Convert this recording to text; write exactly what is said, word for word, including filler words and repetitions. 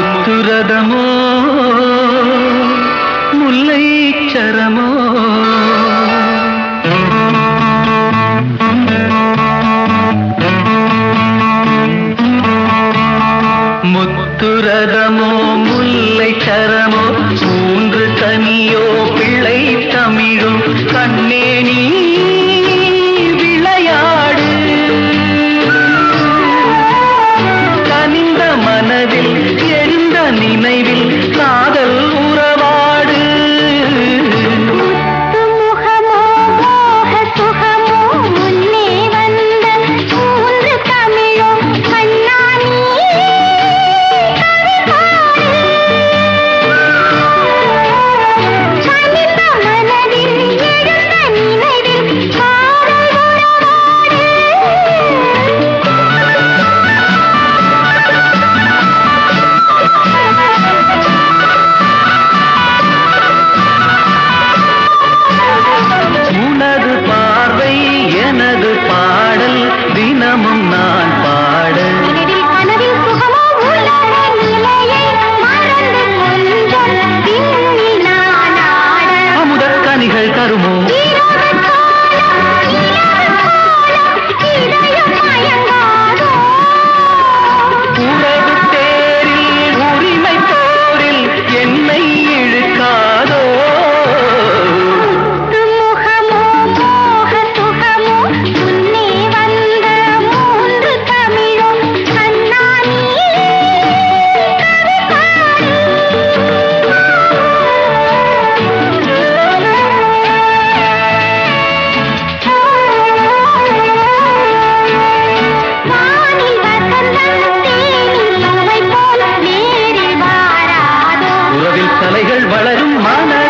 முத்துரதமோ முல்லை சரமோ முத்துரதமோ முல்லை சரமோ மூன்று தனியோ பிள்ளை தமிழோ கண்ணே நீ விளையாடு கனிந்த மனதில் எழுந்த நினைவில் காதல் உறவாடு முகமோ மோக சுகமோ முன்னே வந்த மூன்று தமிழோ கண்ணானி தினமும் நான் பாட அமுதக் கனிகள் தருமோ உறவு தேரில் உரிமை போரில் என்னை இழுக்காதோ வளரும் மன